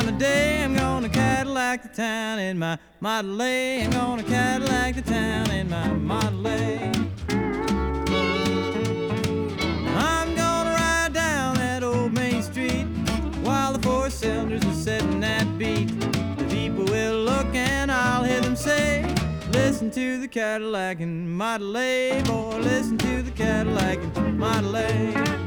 time of day. I'm gonna Cadillac the town in my Model A. I'm gonna Cadillac the town in my Model A. I'm gonna ride down that old Main Street while the four cylinders are setting that beat. The people will look and I'll hear them say, listen to the Cadillac and Model A, boy, listen to the Cadillac and Model A.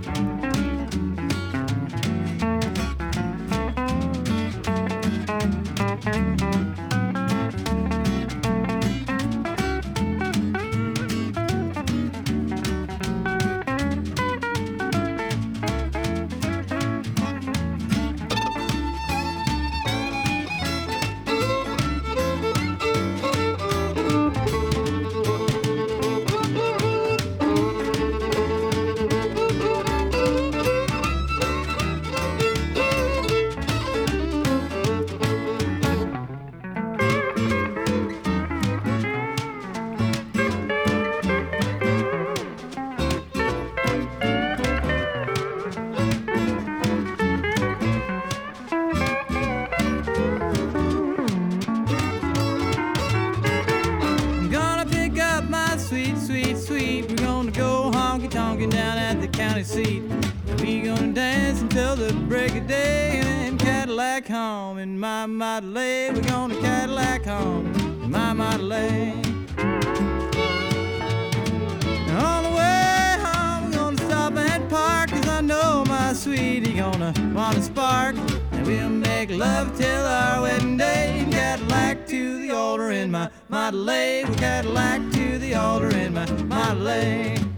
We're gonna go honky-tonkin' down at the county seat. We gonna dance until the break of day and then Cadillac home in my Model A. We're gonna Cadillac home in my Model A. On the way home we're gonna stop and park, 'cause I know my sweetie gonna wanna spark. And we'll make love till our wedding day. Cadillac to the altar in my Model A. We're Cadillac to the altar in my Model A.